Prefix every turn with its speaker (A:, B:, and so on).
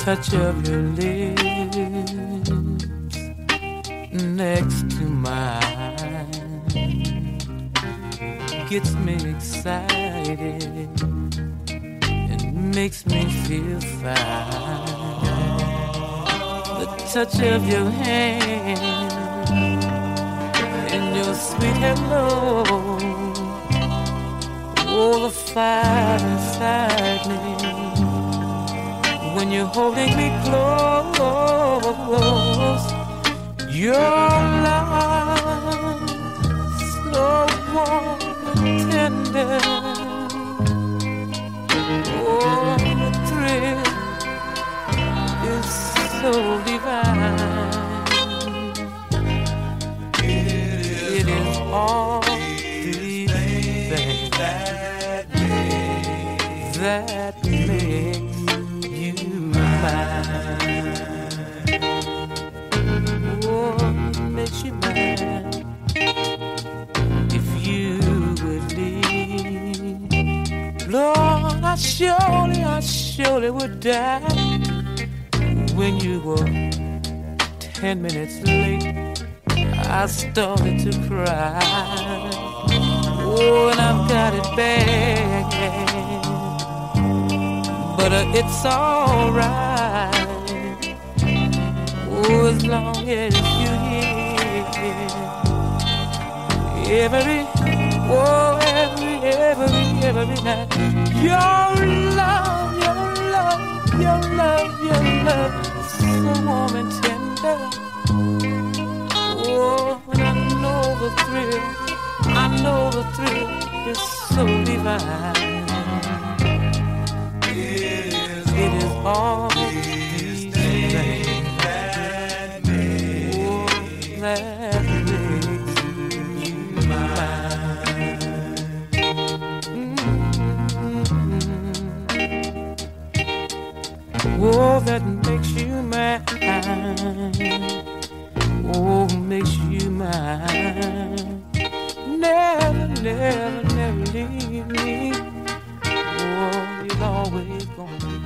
A: touch of your lips next to mine gets me excited and makes me feel fine. The touch of your hand and your sweet hello, oh, the fire inside me when you're holding me close. Your love, slow, warm, tender. Oh, the thrill is so divine. It is all these things that makes you mine. Oh, makes you mine. If you would leave, Lord, I surely would die. When you were 10 minutes late, I started to cry. Oh, and I've got it bad, but it's alright. Oh, as long as you're here, every night. Your love is so warm and tender. Oh, and I know the thrill is so divine. It is all these things that makes you mine. Oh, that makes you mine. Oh, makes you mine. Never leave me. Oh, you're always gonna be.